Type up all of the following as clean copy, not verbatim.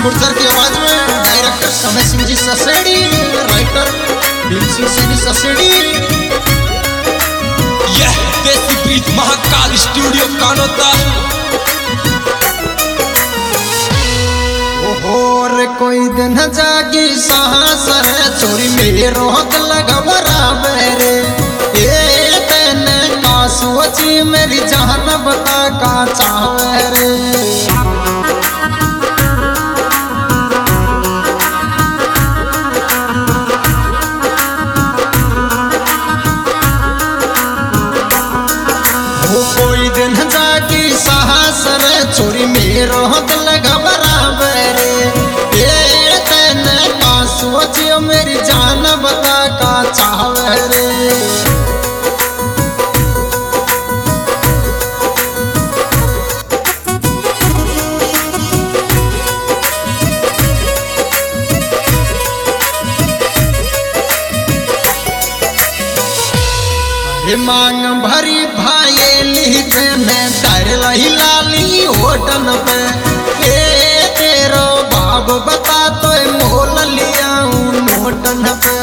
सिंह गुर्जर की आवाज में डायरेक्टर समय सिंह जी ससेड़ी, राइटर भीम सिंह सैनी ससेड़ी। यह देसी ब्रीज महाकाल स्टूडियो कानोता। और कोई दिन जागी साहस रे चोरी मेरो दिल घबरावे रे, ये तेने का सोची मेरी जान बता का चाहे रे। कोई दिन जागी साहस रे चोरी मेरो दिल घबरावे रे, ये तेने का सोचियो मेरी जान बता का चाहे रे। मांग भरी भाई में डर लही लाली होटन पे, ए तेरो बाब बता तो मोल लिया नोटन पे।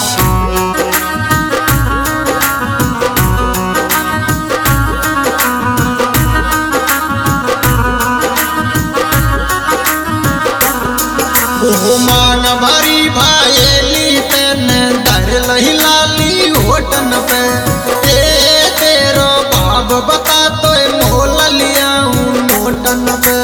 ओ मांग भरी भाई तेने डर लही लाली होटन पे, बता तो मोल लिया नोटन पे।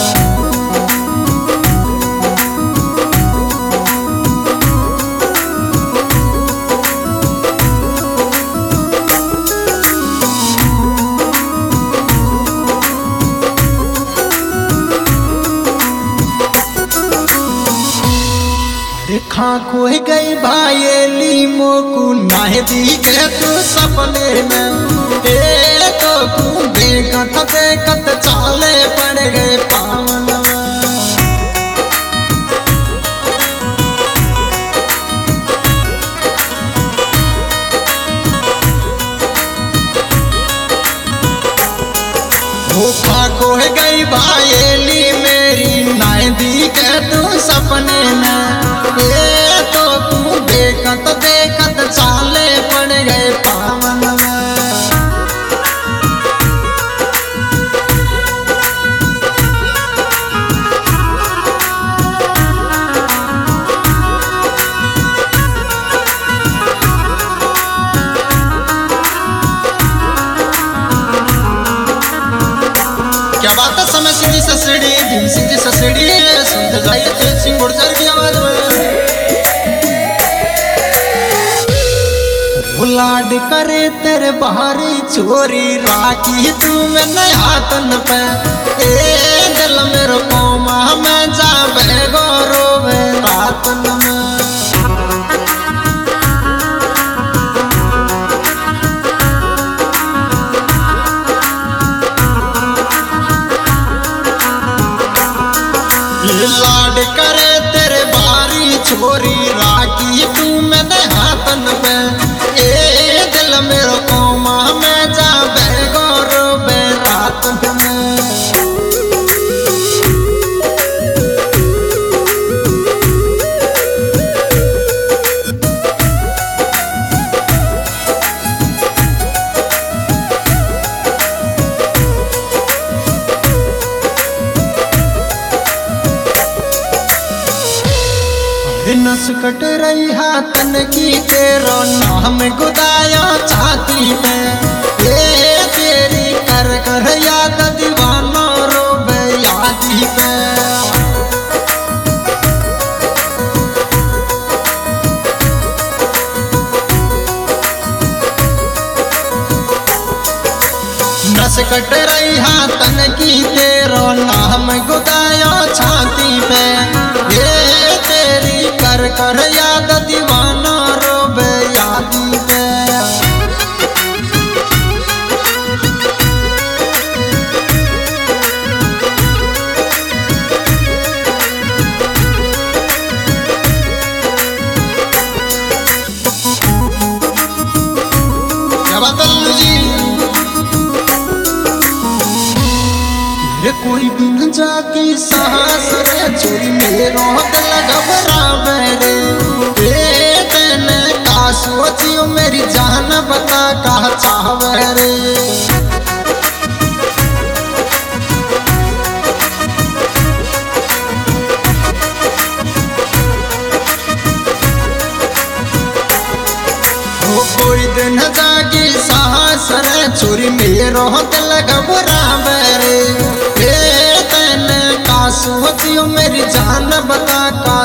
खा खोई गई भाई मोकू नाहे दी के तू सपने में, देखत देखत चाले पड़ गए पावन। धोखा को गई भाईली मेरी नायदी के तू सपने में, ये तो तू देखत देखत चाले पड़ गए पावन में। क्या बात है समय सिंह जी ससेड़ी, भीम सिंह जी ससेड़ी, सुनते जाइए तेज सिंह गुर्जर की आवाज में। लाड करे तेरे बाहरी चोरी राखी तू में नया तन पे, ए दिल मेरो कोमा में जावे गौरव रातन में। लाड करे तेरे बारी छोरी राखी तू मैंने हाथन पे, ए दिल मेरो कोमा में जावे गौरव रातन में। नस कट रही हाथन की तेरो नाम गुदाया छाती में, ये तेरी कर कर याद दीवाना रोबे यादी पे। नस कट रही हाथन की तेरो नाम गुदाया छाती पे, ये तेरी कर कर याद दीवाना रोबे यादी पे। क्या बात है जी, ये कोई दिन जाकी साहस रे चोरी मेरो दिल घबरावे रे तेने का सोचियो मेरी जान बता का चाहवे रे। कोई दिन जागी साहस रे चोरी मेरो दिल घबरावे रे तेने का सोचियो मेरी जान बता का